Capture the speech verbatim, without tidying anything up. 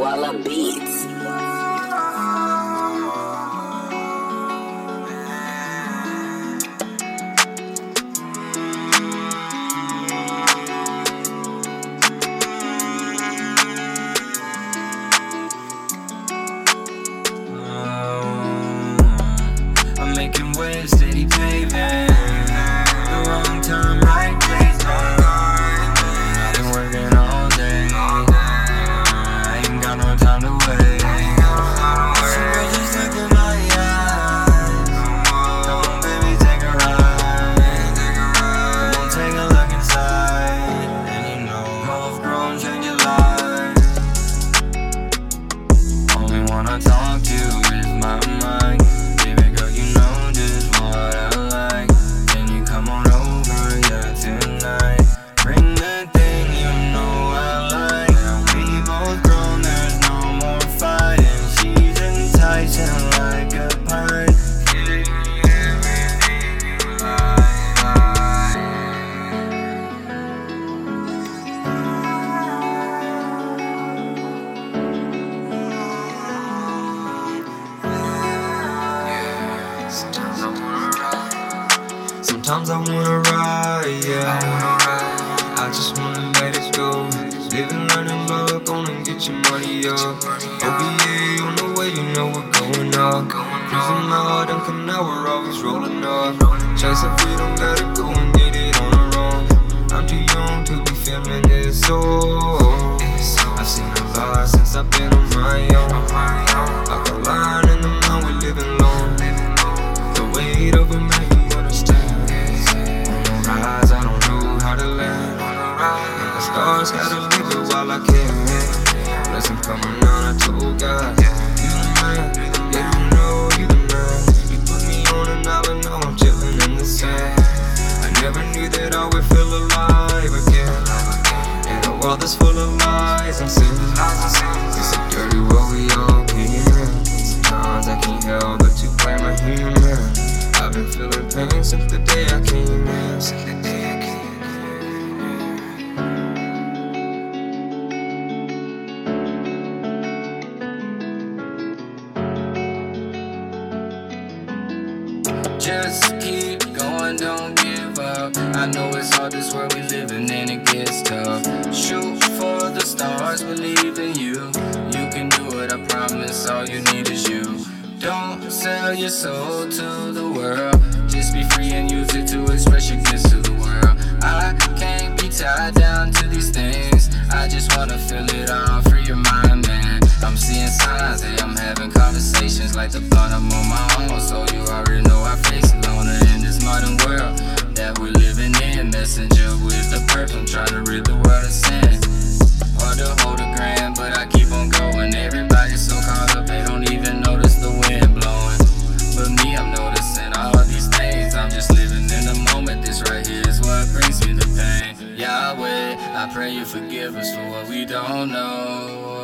Guala Beats. I'm making waves, steady paving. The wrong time, right place, I've been working all day. I ain't got no time to wait. So girl, just look in my eyes. Come on, baby, take a ride. Come on, take a look inside. And you know, love grown, change your life. Only one I talk to is my mind. Sometimes I wanna ride, yeah. I just wanna let it go. Living, learning, love, gonna get your money up. O B A on the way, you know we're going up. Cruising out in canal, we're always rolling up. Chasing freedom, gotta go and get it on our own. I'm too young to be feeling this, so I've seen a lot since I've been on my own. Like a line in the mountain, we're living long. The weight of a man. Stars gotta live it while I can. Blessing coming on, I told God, you the man, yeah, you know you the man. You put me on and now I know I'm chilling in the sand. I never knew that I would feel alive again. In a world that's full of lies and sin. It's a dirty world we all came in. Sometimes I can't help but to blame a human. I've been feeling pain since the day I came in. Since the day I came in. Just keep going, don't give up. I know it's hard, this world we live in and it gets tough. Shoot for the stars, believe in you. You can do it, I promise, all you need is you. Don't sell your soul to the world. Just be free and use it to express your gifts to the world. I can't be tied down to these things. I just wanna feel it all, free your mind, man. I'm seeing signs, hey, I'm having conversations like the blunt, I'm on my own. So you already know I face it loner in this modern world that we're living in. Messenger with the purpose, I'm trying to rid the world of sin. Hard to hold a grand, but I keep on going. Everybody's so caught up, they don't even notice the wind blowing. But me, I'm noticing all these things. I'm just living in the moment, this right here is what brings me the pain. Yahweh, I pray you forgive us for what we don't know.